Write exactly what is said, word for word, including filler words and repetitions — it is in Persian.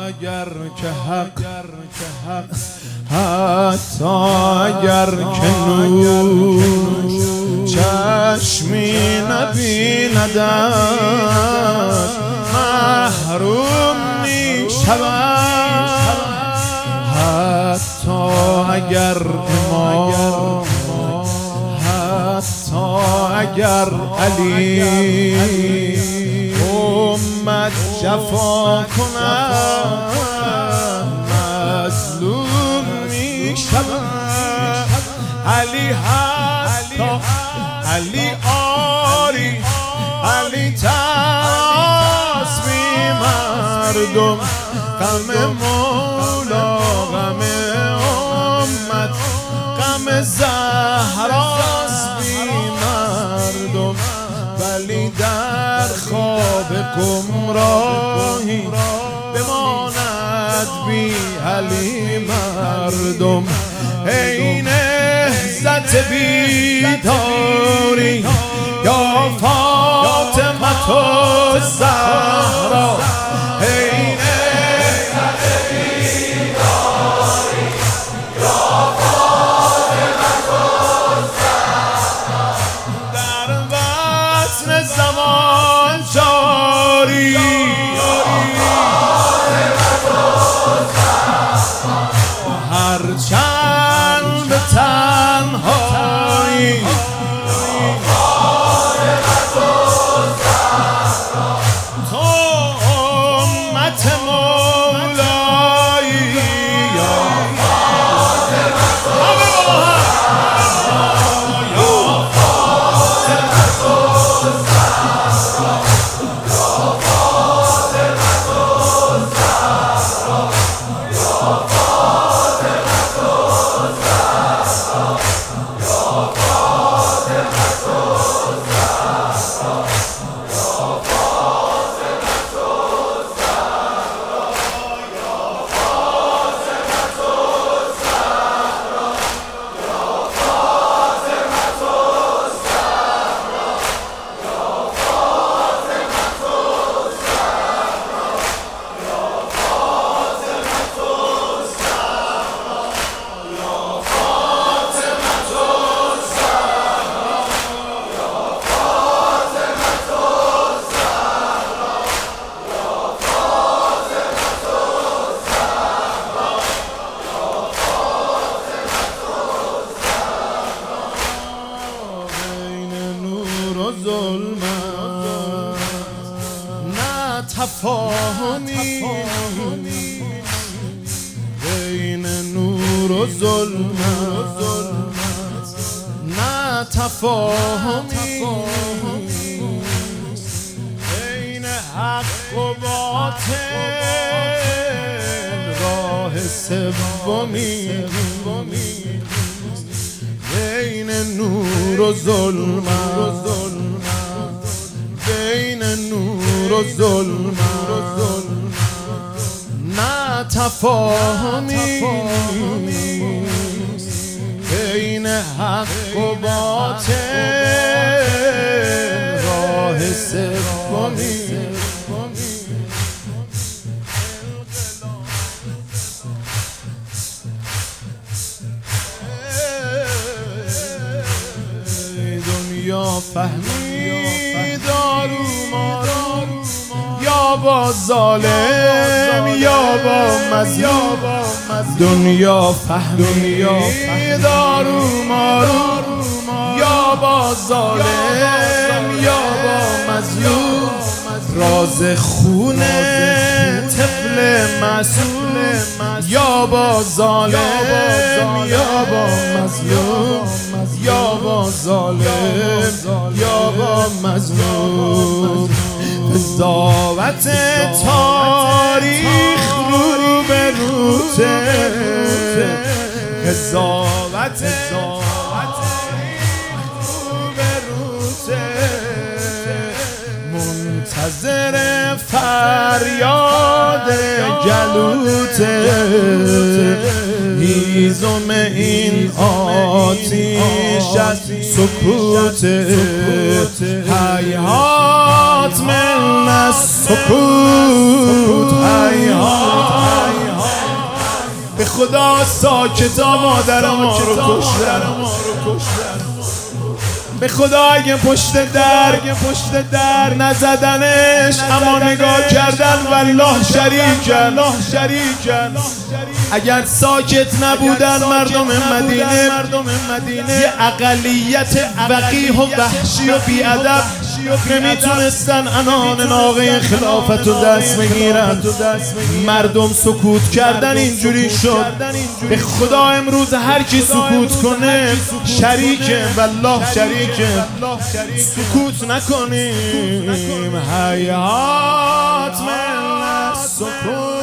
اگر که حق حتی اگر که نور چشمی نبیندش محروم می شود. حتی اگر امام حتی اگر علی امت جفا کند مظلوم می شود. علی حتی علی آری علی تسبی مردم غم مولا غم امت غم زهراست بی مردم ولی در خواب گمراهی بماند بی علی مردم. ای نهضت بیداری یا فاطمة الزهرا ای نهضت بیداری یا فاطمة الزهرا در وطن زمان جاری هرچند به تنهایی تو امت مولایی یا نه تفاهمی بین نور و ظلمت نه تفاهمی بین حق و باطل راه سومی بین نور و ظلمت بین نور و ظلمت نه تفاهمی بین حق و باطل راه سومی دنیا فهمی دارو مارو یا با ظالم یا با مظلوم دنیا فهمی دارو مارو یا با ظالم یا با مظلوم راز خون طفل معصوم یا با ظالم یا با مظلوم یا با ظالم یا با مظلوم قضاوت تاریخ رو به روته قضاوت منتظر فریاد گلوته هیزم این آتیش از سکوت هیهات من السکوت هیهات خدا ساکتا مادر ما رو کشتن. به خدا اگه پشت در پشت در نزدنش اما نگاه کردن والله شریکن شریکن. اگر ساکت نبودن مردم مدینه یه اقلیت وقیح و وحشی و بی‌ادب نمیتونستن عنان ناقه خلافت رو دست بگیرن. مردم سکوت کردن اینجوری شد. به خدا امروز هر کی سکوت کنه شریکه والله شریکه. سکوت نکنیم. حیات من سکوت